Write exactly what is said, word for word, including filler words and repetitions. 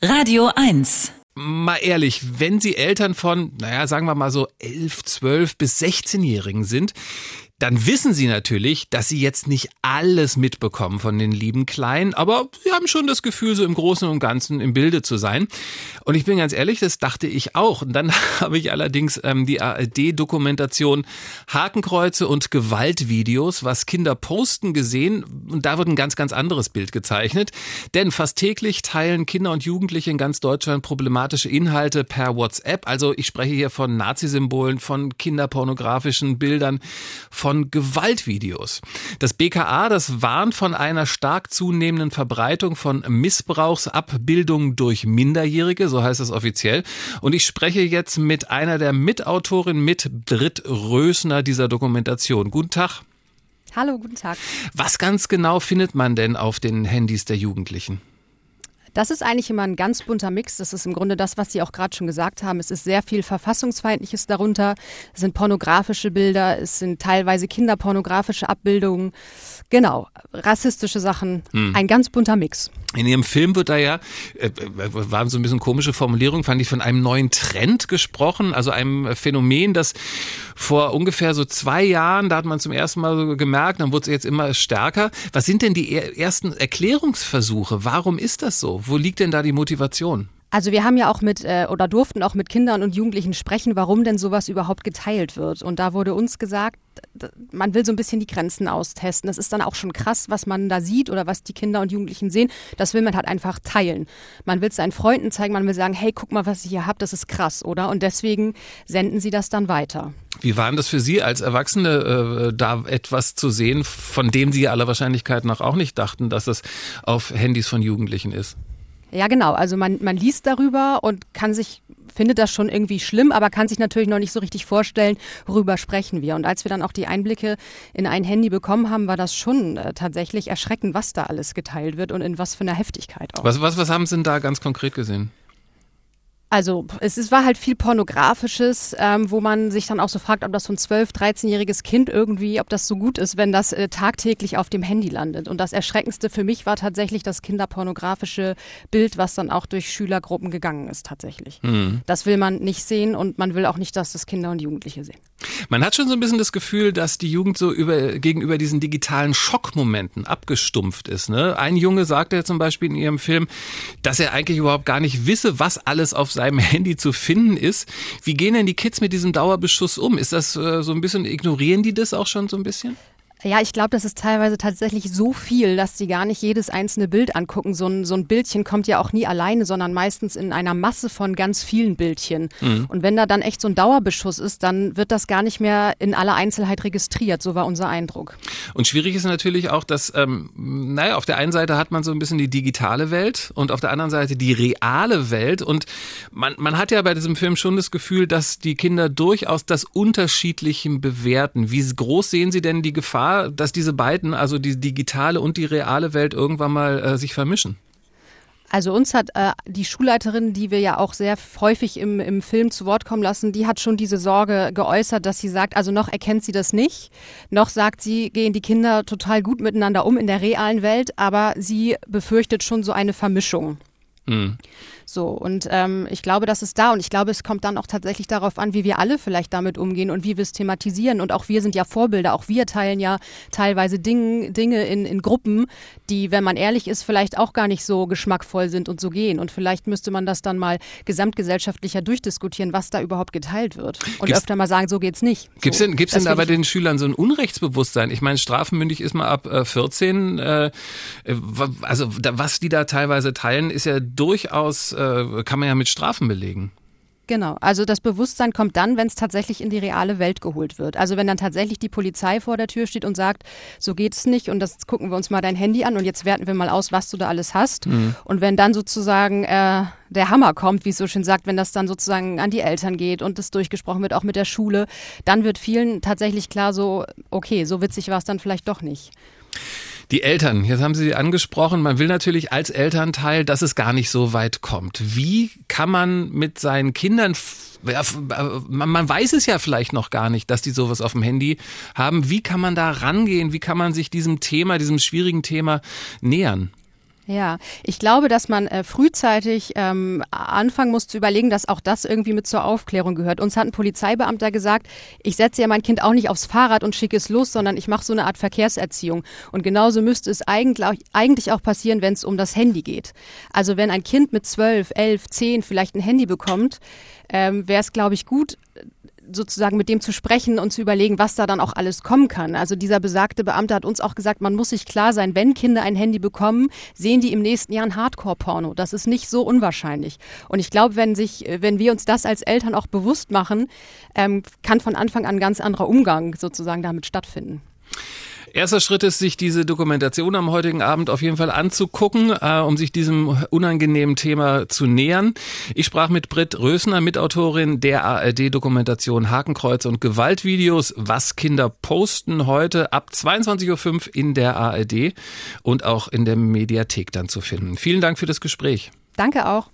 Radio eins. Mal ehrlich, wenn Sie Eltern von, naja, sagen wir mal so elf, zwölf bis sechzehnjährigen sind, dann wissen Sie natürlich, dass Sie jetzt nicht alles mitbekommen von den lieben Kleinen, aber Sie haben schon das Gefühl, so im Großen und Ganzen im Bilde zu sein. Und ich bin ganz ehrlich, das dachte ich auch. Und dann habe ich allerdings ähm, die A R D-Dokumentation Hakenkreuze und Gewaltvideos, was Kinder posten, gesehen. Und da wird ein ganz, ganz anderes Bild gezeichnet. Denn fast täglich teilen Kinder und Jugendliche in ganz Deutschland problematische Inhalte per WhatsApp. Also ich spreche hier von Nazisymbolen, von kinderpornografischen Bildern, von Gewaltvideos. Das B K A, das warnt von einer stark zunehmenden Verbreitung von Missbrauchsabbildungen durch Minderjährige, so heißt es offiziell. Und ich spreche jetzt mit einer der Mitautorinnen, mit Britt Rösner dieser Dokumentation. Guten Tag. Hallo, guten Tag. Was ganz genau findet man denn auf den Handys der Jugendlichen? Das ist eigentlich immer ein ganz bunter Mix. Das ist im Grunde das, was Sie auch gerade schon gesagt haben. Es ist sehr viel Verfassungsfeindliches darunter. Es sind pornografische Bilder, es sind teilweise kinderpornografische Abbildungen. Genau, rassistische Sachen. Hm. Ein ganz bunter Mix. In Ihrem Film wird da ja, äh, war so ein bisschen komische Formulierung, fand ich, von einem neuen Trend gesprochen, also einem Phänomen, das vor ungefähr so zwei Jahren, da hat man zum ersten Mal so gemerkt, dann wurde es jetzt immer stärker. Was sind denn die ersten Erklärungsversuche? Warum ist das so? Wo liegt denn da die Motivation? Also wir haben ja auch mit äh, oder durften auch mit Kindern und Jugendlichen sprechen, warum denn sowas überhaupt geteilt wird. Und da wurde uns gesagt, man will so ein bisschen die Grenzen austesten. Das ist dann auch schon krass, was man da sieht oder was die Kinder und Jugendlichen sehen. Das will man halt einfach teilen. Man will es seinen Freunden zeigen, man will sagen, hey, guck mal, was ich hier habe, das ist krass, oder? Und deswegen senden sie das dann weiter. Wie war denn das für Sie als Erwachsene, äh, da etwas zu sehen, von dem Sie aller Wahrscheinlichkeit nach auch nicht dachten, dass es auf Handys von Jugendlichen ist? Ja, genau. Also man, man liest darüber und kann sich, findet das schon irgendwie schlimm, aber kann sich natürlich noch nicht so richtig vorstellen, worüber sprechen wir. Und als wir dann auch die Einblicke in ein Handy bekommen haben, war das schon äh, tatsächlich erschreckend, was da alles geteilt wird und in was für einer Heftigkeit auch. Was, was, was haben Sie denn da ganz konkret gesehen? Also es, es war halt viel Pornografisches, ähm, wo man sich dann auch so fragt, ob das so ein zwölf-, dreizehnjähriges Kind irgendwie, ob das so gut ist, wenn das äh, tagtäglich auf dem Handy landet. Und das Erschreckendste für mich war tatsächlich das kinderpornografische Bild, was dann auch durch Schülergruppen gegangen ist tatsächlich. Mhm. Das will man nicht sehen und man will auch nicht, dass das Kinder und Jugendliche sehen. Man hat schon so ein bisschen das Gefühl, dass die Jugend so über, gegenüber diesen digitalen Schockmomenten abgestumpft ist. Ne? Ein Junge sagte ja zum Beispiel in ihrem Film, dass er eigentlich überhaupt gar nicht wisse, was alles auf seinem Handy zu finden ist. Wie gehen denn die Kids mit diesem Dauerbeschuss um? Ist das äh, so ein bisschen, ignorieren die das auch schon so ein bisschen? Ja, ich glaube, das ist teilweise tatsächlich so viel, dass sie gar nicht jedes einzelne Bild angucken. So ein, so ein Bildchen kommt ja auch nie alleine, sondern meistens in einer Masse von ganz vielen Bildchen. Mhm. Und wenn da dann echt so ein Dauerbeschuss ist, dann wird das gar nicht mehr in aller Einzelheit registriert. So war unser Eindruck. Und schwierig ist natürlich auch, dass, ähm, naja, auf der einen Seite hat man so ein bisschen die digitale Welt und auf der anderen Seite die reale Welt. Und man, man hat ja bei diesem Film schon das Gefühl, dass die Kinder durchaus das Unterschiedliche bewerten. Wie groß sehen Sie denn die Gefahr, dass diese beiden, also die digitale und die reale Welt irgendwann mal äh, sich vermischen? Also uns hat äh, die Schulleiterin, die wir ja auch sehr häufig im, im Film zu Wort kommen lassen, die hat schon diese Sorge geäußert, dass sie sagt, also noch erkennt sie das nicht, noch sagt sie, gehen die Kinder total gut miteinander um in der realen Welt, aber sie befürchtet schon so eine Vermischung. Mhm. So, und ähm, ich glaube, das ist da und ich glaube, es kommt dann auch tatsächlich darauf an, wie wir alle vielleicht damit umgehen und wie wir es thematisieren und auch wir sind ja Vorbilder, auch wir teilen ja teilweise Ding, Dinge in, in Gruppen, die, wenn man ehrlich ist, vielleicht auch gar nicht so geschmackvoll sind und so gehen und vielleicht müsste man das dann mal gesamtgesellschaftlicher durchdiskutieren, was da überhaupt geteilt wird und gibt's, öfter mal sagen, so geht's nicht. So, gibt's denn, gibt's denn da bei den Schülern so ein Unrechtsbewusstsein? Ich meine, strafmündig ist man ab äh, vierzehn, äh, also da, was die da teilweise teilen, ist ja durchaus kann man ja mit Strafen belegen. Genau, also das Bewusstsein kommt dann, wenn es tatsächlich in die reale Welt geholt wird. Also wenn dann tatsächlich die Polizei vor der Tür steht und sagt, so geht es nicht und das gucken wir uns mal dein Handy an und jetzt werten wir mal aus, was du da alles hast. Mhm. Und wenn dann sozusagen äh, der Hammer kommt, wie es so schön sagt, wenn das dann sozusagen an die Eltern geht und das durchgesprochen wird, auch mit der Schule, dann wird vielen tatsächlich klar so, okay, so witzig war es dann vielleicht doch nicht. Die Eltern, jetzt haben Sie sie angesprochen, man will natürlich als Elternteil, dass es gar nicht so weit kommt. Wie kann man mit seinen Kindern, man weiß es ja vielleicht noch gar nicht, dass die sowas auf dem Handy haben, wie kann man da rangehen, wie kann man sich diesem Thema, diesem schwierigen Thema nähern? Ja, ich glaube, dass man äh, frühzeitig ähm, anfangen muss zu überlegen, dass auch das irgendwie mit zur Aufklärung gehört. Uns hat ein Polizeibeamter gesagt, ich setze ja mein Kind auch nicht aufs Fahrrad und schicke es los, sondern ich mache so eine Art Verkehrserziehung. Und genauso müsste es eigentlich auch, eigentlich auch passieren, wenn es um das Handy geht. Also wenn ein Kind mit zwölf, elf, zehn vielleicht ein Handy bekommt, ähm, wäre es, glaube ich, gut, sozusagen mit dem zu sprechen und zu überlegen, was da dann auch alles kommen kann. Also dieser besagte Beamte hat uns auch gesagt, man muss sich klar sein, wenn Kinder ein Handy bekommen, sehen die im nächsten Jahr ein Hardcore-Porno. Das ist nicht so unwahrscheinlich. Und ich glaube, wenn sich, wenn wir uns das als Eltern auch bewusst machen, ähm, kann von Anfang an ein ganz anderer Umgang sozusagen damit stattfinden. Erster Schritt ist, sich diese Dokumentation am heutigen Abend auf jeden Fall anzugucken, äh, um sich diesem unangenehmen Thema zu nähern. Ich sprach mit Britt Rösner, Mitautorin der A R D-Dokumentation Hakenkreuz und Gewaltvideos, was Kinder posten, heute ab zweiundzwanzig Uhr fünf in der A R D und auch in der Mediathek dann zu finden. Vielen Dank für das Gespräch. Danke auch.